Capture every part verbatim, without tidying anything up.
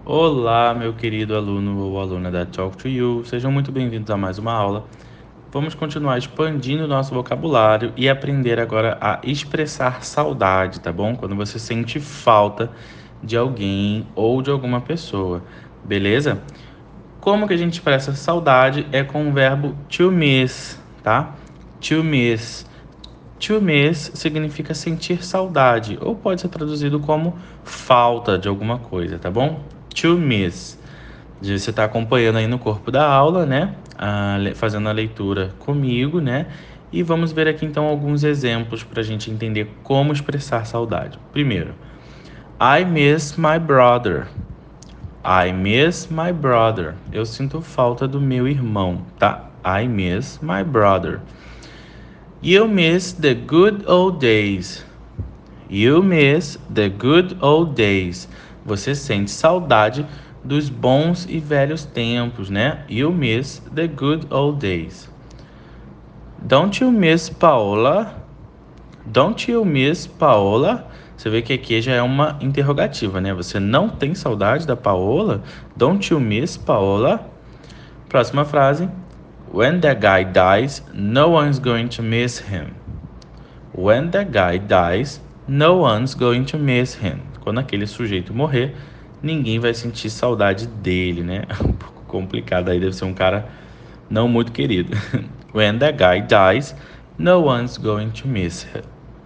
Olá, meu querido aluno ou aluna da Talk to You, sejam muito bem-vindos a mais uma aula. Vamos continuar expandindo o nosso vocabulário e aprender agora a expressar saudade, tá bom? Quando você sente falta de alguém ou de alguma pessoa, beleza? Como que a gente expressa saudade é com o verbo to miss, tá? To miss. To miss significa sentir saudade, ou pode ser traduzido como falta de alguma coisa, tá bom? To miss. Você está acompanhando aí no corpo da aula, né? A, fazendo a leitura comigo, né? E vamos ver aqui então alguns exemplos para a gente entender como expressar saudade. Primeiro, I miss my brother. I miss my brother. Eu sinto falta do meu irmão, tá? I miss my brother. You miss the good old days. You miss the good old days. Você sente saudade dos bons e velhos tempos, né? You miss the good old days. Don't you miss Paola? Don't you miss Paola? Você vê que aqui já é uma interrogativa, né? Você não tem saudade da Paola? Don't you miss Paola? Próxima frase. When that guy dies, no one's going to miss him. When that guy dies, no one's going to miss him. Quando aquele sujeito morrer, ninguém vai sentir saudade dele, né? Um pouco complicado aí, deve ser um cara não muito querido. When that guy dies, no one's going to miss him.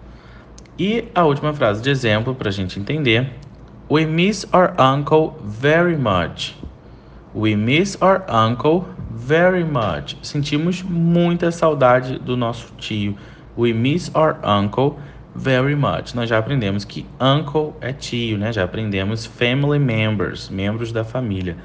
E a última frase de exemplo para a gente entender. We miss our uncle very much. We miss our uncle very much. Sentimos muita saudade do nosso tio. We miss our uncle very much. Nós já aprendemos que uncle é tio, né? Já aprendemos family members, membros da família.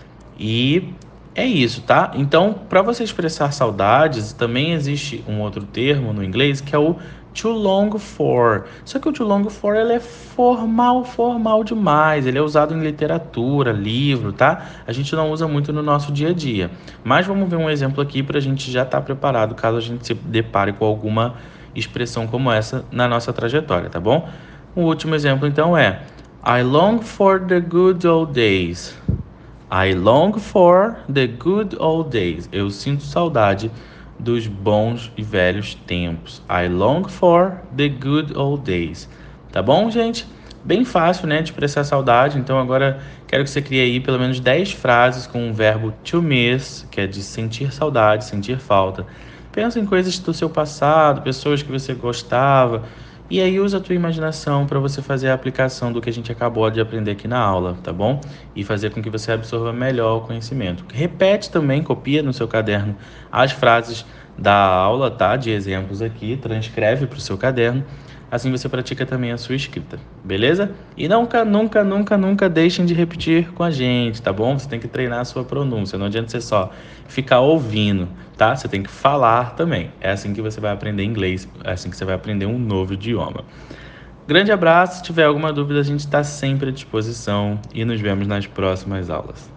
E é isso, tá? Então, para você expressar saudades, também existe um outro termo no inglês que é o too long for. Só que o too long for ele é formal, formal demais. Ele é usado em literatura, livro, tá? A gente não usa muito no nosso dia a dia. Mas vamos ver um exemplo aqui para a gente já estar preparado caso a gente se depare com alguma expressão como essa na nossa trajetória, tá bom? O último exemplo então é I long for the good old days. I long for the good old days. Eu sinto saudade dos bons e velhos tempos. I long for the good old days. Tá bom, gente? Bem fácil, né, de expressar saudade. Então agora quero que você crie aí pelo menos dez frases com o verbo to miss, que é de sentir saudade, sentir falta. Pensa em coisas do seu passado, pessoas que você gostava, e aí usa a tua imaginação para você fazer a aplicação do que a gente acabou de aprender aqui na aula, tá bom? E fazer com que você absorva melhor o conhecimento. Repete também, copia no seu caderno as frases da aula, tá? De exemplos aqui, transcreve para o seu caderno. Assim você pratica também a sua escrita, beleza? E nunca, nunca, nunca, nunca deixem de repetir com a gente, tá bom? Você tem que treinar a sua pronúncia, não adianta você só ficar ouvindo, tá? Você tem que falar também. É assim que você vai aprender inglês, é assim que você vai aprender um novo idioma. Grande abraço, se tiver alguma dúvida a gente está sempre à disposição e nos vemos nas próximas aulas.